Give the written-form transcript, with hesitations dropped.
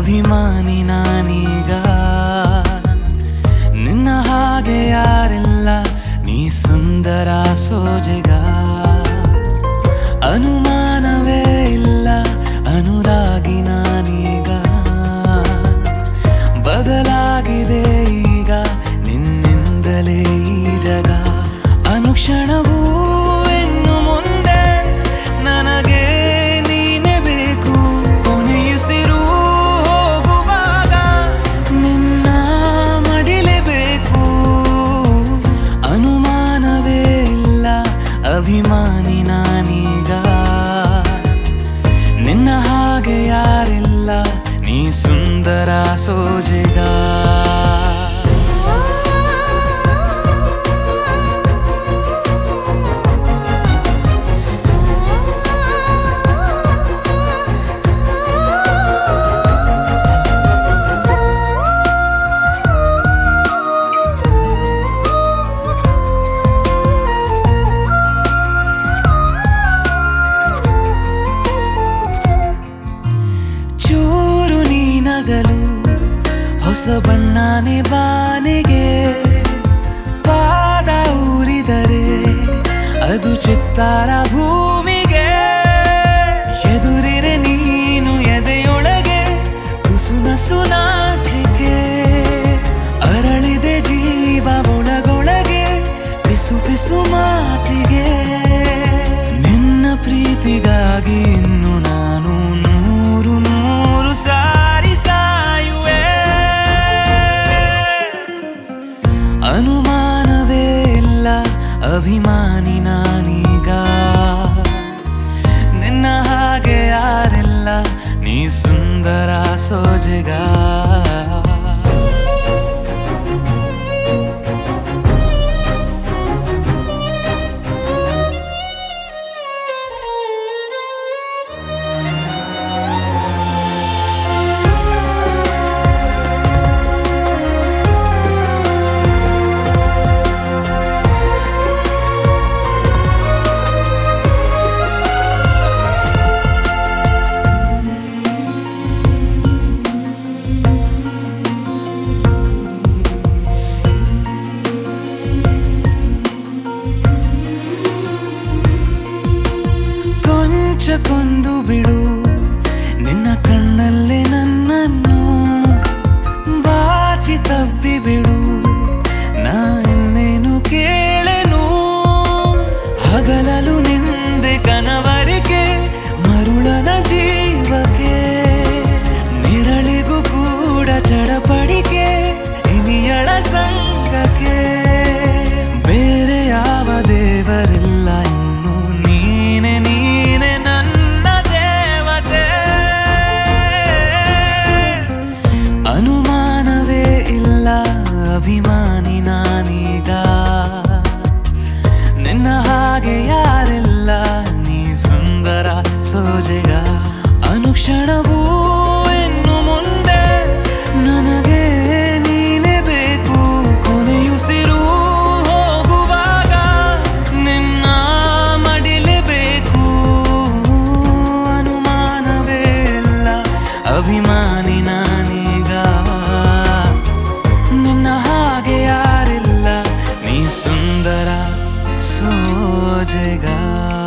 ಅಭಿಮಾನಿ ನಾನೀಗ. ನಿನ್ನ ಹಾಗೆ ಯಾರಿಲ್ಲ, ನೀ ಸುಂದರ ಸೋಜೆಗ. ಅನುಮಾನವೇ ಇಲ್ಲ, ಅನುರಾಗಿ ನಾನೀಗ. ಬದಲಾಗಿದೆ ಈಗ ನಿನ್ನಿಂದಲೇ ಈ ಜಗ. ಅನುಕ್ಷಣವೂ ಇನ್ನು ಮುಂದೆ ನನಗೆ ನೀನೆ ಬೇಕು. ಕೊನೆಯುಸಿರು ಹೋಗುವಾಗ ನಿನ್ನ ಮಡಿಲೇಬೇಕು. ಅನುಮಾನವೇ ಇಲ್ಲ, ಅಭಿಮಾನಿ ನಾನೀಗ. ನಿನ್ನ ಹಾಗೆ ಯಾರಿಲ್ಲ, ನೀ ಸುಂದರ ಸೋಜೆಗ. ಚೂರು ನೀನಗಲು ಹೊಸ ಬಣ್ಣನೆ ಬಾನಿಗೆ. ಪಾದ ಊರಿದರೆ ಅದು ಚಿತ್ತಾರ ಭೂಮಿಗೆ. ಎದುರಿರೆ ನೀನು ಎದೆಯೊಳಗೆ ತುಸು ನಸು ನಾಚಿಕೆ. ಅರಳಿದೆ ಜೀವ ಒಳಗೊಳಗೆ ಪಿಸು ಪಿಸು ಮಾತಿಗೆ. ನಿನ್ನ ಪ್ರೀತಿಗಾಗಿ ಇನ್ನು ನಾನು ನೂರು ನೂರು ಸಾರಿ ಸಾಯುವೆ. ಅನುಮಾನವೇ ಇಲ್ಲ, ಅಭಿಮಾನಿ ನಾನೀಗ. ನಿನ್ನ ಹಾಗೆ ಯಾರಿಲ್ಲ, ನೀ ಸುಂದರ ಸೋಜೆಗ. ಕೊಂದು ಬಿಡು ನಿನ್ನ ಕಣ್ಣಲ್ಲೇ ನನ್ನನ್ನು. ಬಾಚಿ ತಬ್ಬಿ ಬಿಡು, ನಾ ಇನ್ನೇನು ಕೇಳೆನು. ಹಗಲಲು ನಿಂದೆ ಕನವರಿಕೆ, ಮರುಳನ ಜೀವಕ್ಕೆ. ನಿರಳಿಗೂ ಕೂಡ ಚಡಪಡಿಕೆ, ಇನಿಯಳ ಸಂಗಕ್ಕೆ. ಬೇರೆ ಯಾವ ದೇವರಿಲ್ಲ, ಇನ್ನು ನೀನೆ ನೀನೆ ನನ್ನ ದೇವತೆ. ಅನುಮಾನವೇ ಇಲ್ಲ, ಅಭಿಮಾನಿ ನಾನೀಗ. ನಿನ್ನ ಹಾಗೆ ಯಾರಿಲ್ಲ, ನೀ ಸುಂದರ ಸೋಜೆಗ. ಅನುಕ್ಷಣವೂ ಇನ್ನು ಮುಂದೆ ನನಗೆ ನೀನೆ ಬೇಕು. ಕೊನೆಯುಸಿರು ಹೋಗುವಾಗ ನಿನ್ನ ಮಡಿಲೇಬೇಕು. ಅನುಮಾನವೇ ಇಲ್ಲ, ಅಭಿಮಾನಿ ನಾನೀಗ. ನಿನ್ನ ಹಾಗೆ ಯಾರಿಲ್ಲ, ನೀ ಸುಂದರ ಸೋಜೆಗ.